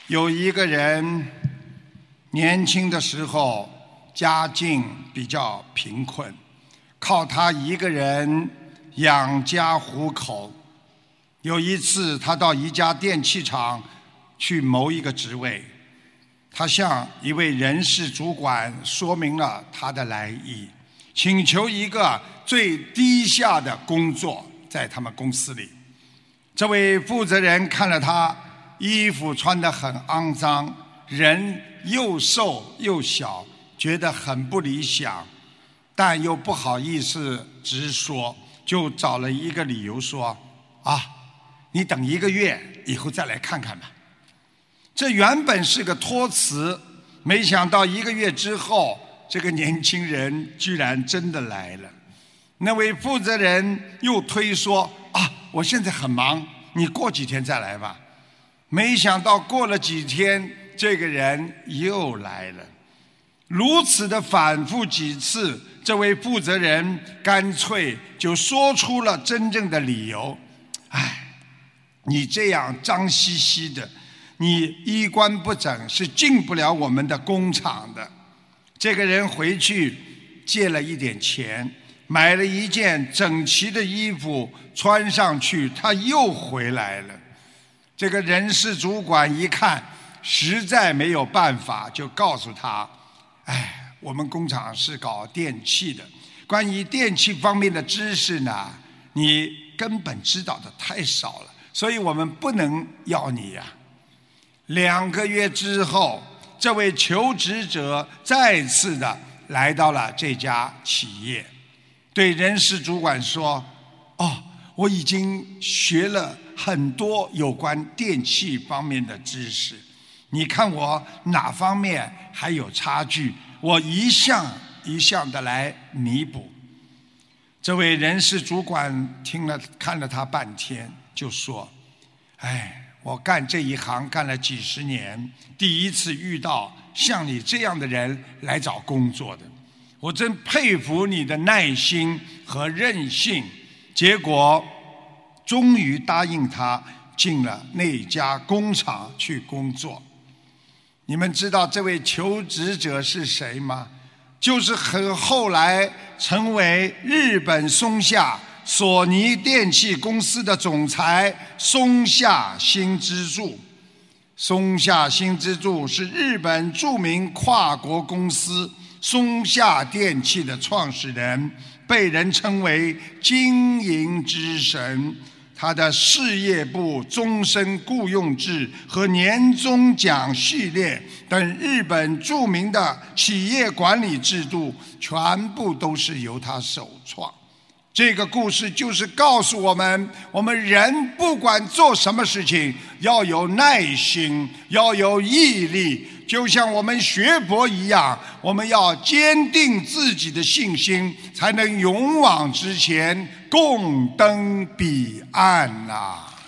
有一个人年轻的时候家境比较贫困，靠他一个人养家糊口。有一次他到一家电器厂去谋一个职位，他向一位人事主管说明了他的来意，请求一个最低下的工作在他们公司里。这位负责人看了他衣服穿得很肮脏，人又瘦又小，觉得很不理想，但又不好意思直说，就找了一个理由说：你等1个月以后再来看看吧。这原本是个托词，没想到1个月之后，这个年轻人居然真的来了。那位负责人又推说：我现在很忙，你过几天再来吧。没想到过了几天，这个人又来了。如此的反复几次，这位负责人干脆就说出了真正的理由：你这样脏兮兮的，你衣冠不整，是进不了我们的工厂的。这个人回去借了一点钱，买了一件整齐的衣服穿上去，他又回来了。这个人事主管一看实在没有办法，就告诉他：我们工厂是搞电器的，关于电器方面的知识呢，你根本知道的太少了，所以我们不能要你呀。2个月之后，这位求职者再次的来到了这家企业，对人事主管说：我已经学了很多有关电器方面的知识，你看我哪方面还有差距，我一项一项的来弥补。这位人事主管看了他半天，就说：我干这一行干了几十年，第一次遇到像你这样的人来找工作的，我真佩服你的耐心和韧性。结果终于答应他进了那家工厂去工作。你们知道这位求职者是谁吗？就是很后来成为日本松下索尼电器公司的总裁松下幸之助。松下幸之助是日本著名跨国公司松下电器的创始人，被人称为经营之神。他的事业部终身雇佣制和年终奖系列等日本著名的企业管理制度全部都是由他首创。这个故事就是告诉我们，我们人不管做什么事情要有耐心，要有毅力，就像我们学佛一样，我们要坚定自己的信心，才能勇往直前，共登彼岸啊。